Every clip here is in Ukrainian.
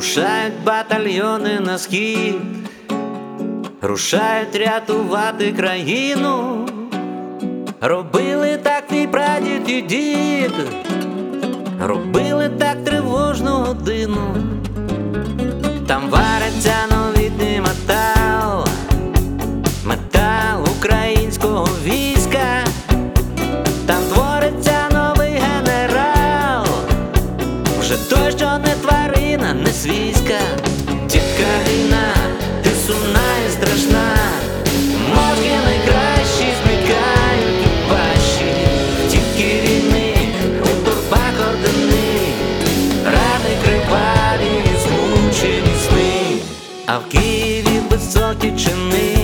Рушають батальйони на схід, рушають рятувати країну. Робили так твій прадід і дід, робили так тривожну годину. Там вариться новітній метал, метал українського війська. Там твориться новий генерал, вже той, що не тварина, не свійська. Тітка війна, ти сумна і страшна, мозки найкращі зникають у пащі. Тітки війни, у турбах ордени, рани криваві і змучені сни. А в Києві високі чини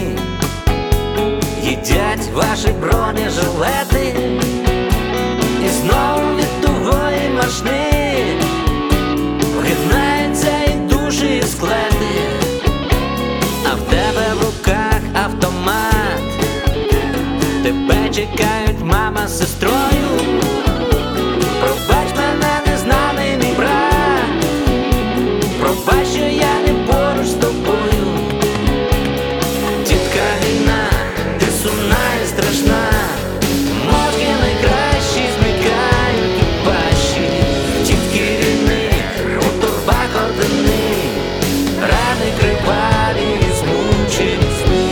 їдять ваші бронежилети, і знову від тугої машни вгинаються і душі, і склети. А в тебе в руках автомат, тебе чекають мама з сестрою. Пробач мене, незнаний мій брат, пробач, що я не поруч з тобою. Тітка війна, ти сумна і страшна, мозки найкращі зникають у пащі. Тітки війни, у турбах ордени, рани криваві і змучені сни.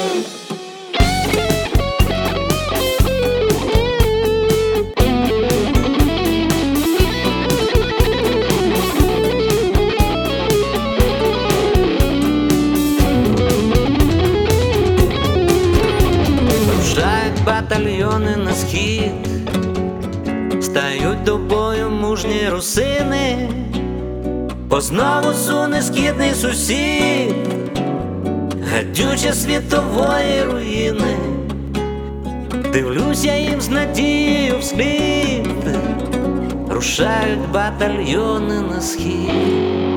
Рушають батальйони на схід, стають до бою мужні русини, бо знову суне східний сусід, гадюче світової руїни. Дивлюся їм з надією вслід, рушають батальйони на схід.